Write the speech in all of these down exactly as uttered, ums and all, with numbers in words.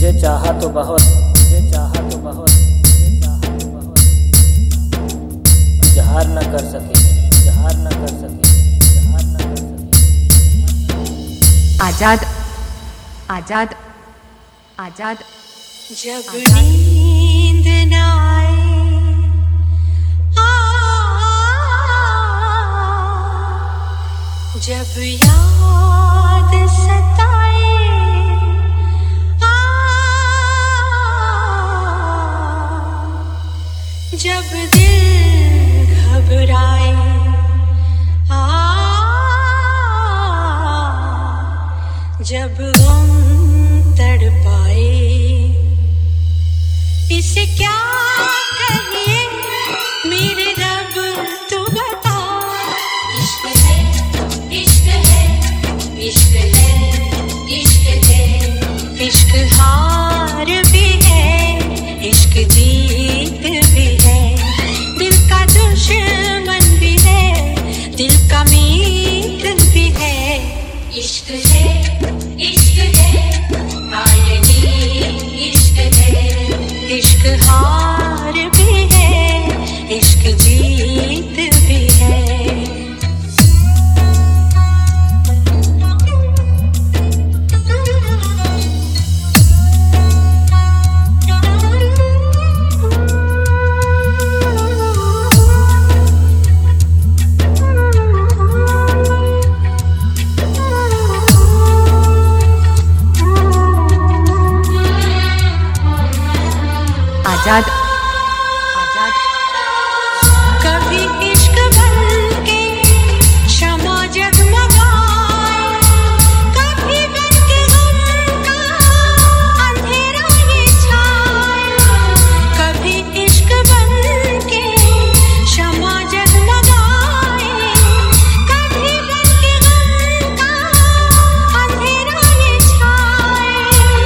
तुझे चाहा तो बहुत, तुझे चाहा तो बहुत, तुझे चाहा तो बहुत, इजहार न कर सके, इजहार न कर सके, इजहार न कर सके। आजाद आजाद आजाद जब नींद न आए आ, जब याद सताए आ, जब दिल घबराए आ, जब गम तड़पाए, इसे क्या कहिए मेरे रब तू बता। इश्क है, इश्क है, इश्क है, इश्क है, इश्क हार भी है, इश्क जीत भी है, दिल का दुश्मन भी है, दिल का मीत भी है। इश्क है, इश्क है, आयनी इश्क है, इश्क हार भी है, इश्क जीत भी है। आजाद आजाद कभी इश्क बनके शमा जगमगाए, कभी बनके गम का अंधेरा ये छाए, कभी इश्क बनके शमा जगमगाए, कभी बनके गम का अंधेरा ये छाए।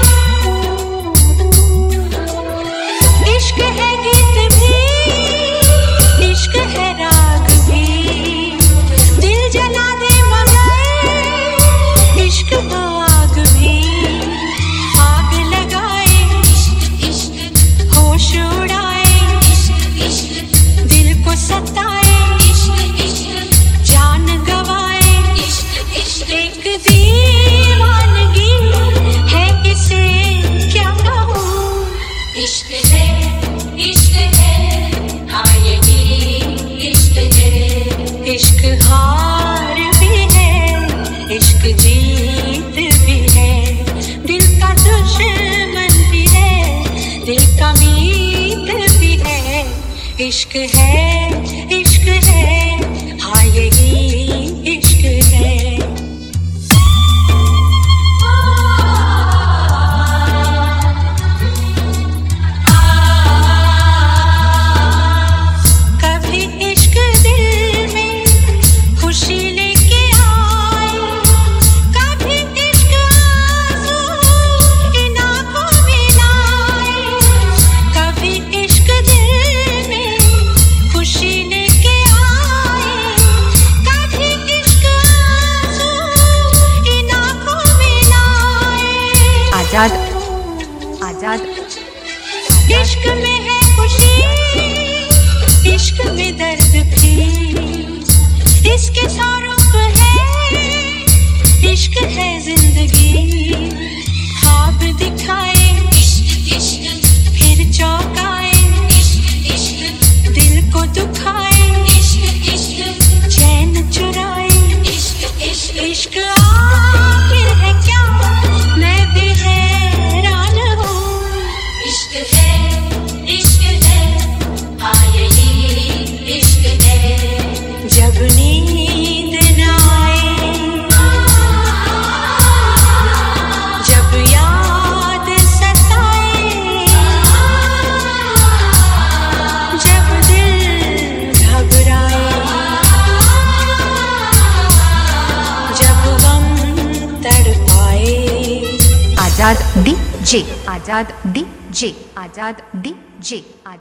इश्क है गीत भी, इश्क है राग भी, दिल जला दे मगर इश्क तो आग भी, आग लगाए इश्क, होश उड़ाए इश्क, दिल को सताए इश्क, जान गवाए इश्क, एक दीवानगी है इसे क्या कहूँ। इश्क है, इश्क है, आयनी इश्क है, इश्क हार भी है, इश्क जीत भी है, दिल का दुश्मन भी है, दिल का मीत भी है। इश्क है, इश्क है, हाँ यही इश्क है। कभी इश्क दिल में खुशी लेके आए, कभी इश्क आंसू इन आँखों में लाए, कभी इश्क दिल में खुशी लेके आए, कभी इश्क आंसू इन आँखों में लाए। आजाद आजाद इश्क में है खुशी, इश्क में दर्द भी, इसके स्वरूप है, इश्क है जिंदगी, ख्वाब दिखाए इश्क, फिर चौंकाए इश्क, दिल को दुखाए इश्क, चैन चुराए इश्क, इश्क आखिर है क्या मैं भी हैरान हूँ। इश्क है, इश्क है, हाँ यही इश्क है। जब नींद न आए, जब याद सताए, जब दिल घबराए, जब गम तड़पाए। Azad D J Azad D J Azad D जे।